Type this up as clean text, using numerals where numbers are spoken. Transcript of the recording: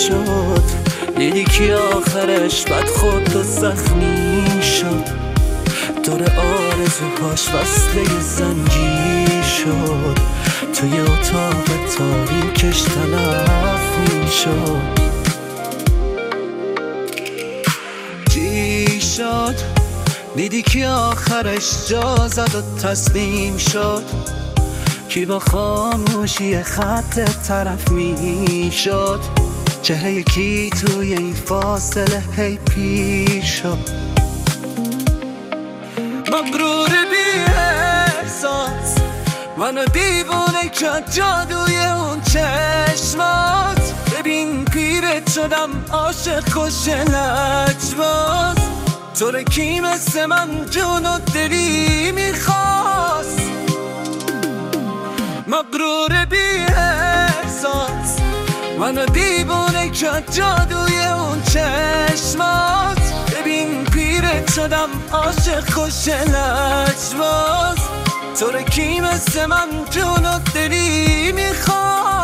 شد، دیدی که آخرش بد خود و زخمی شد. دور آرزوهاش وصله زنجیر شد، توی اتاق تاریکش تلف می شد. چی شد؟ دیدی که آخرش جا زد و تسلیم شد، کی با خاموشی خط طرف می شد. چهره یکی توی این فاصله هی پیر شد. مغرور بی احساس منو دیوونه کرد جادوی اون چشمات. ببین پیرت شدم عاشق خوش لجباز، تو کی مثل من جون و دلی میخواست. مغرور بی احساس منو دیوونه کرد جادوی اون چشمات. ببین پیرت شدم عاشق خوش لجباز، تو کی مثل من جون و دلی میخواست.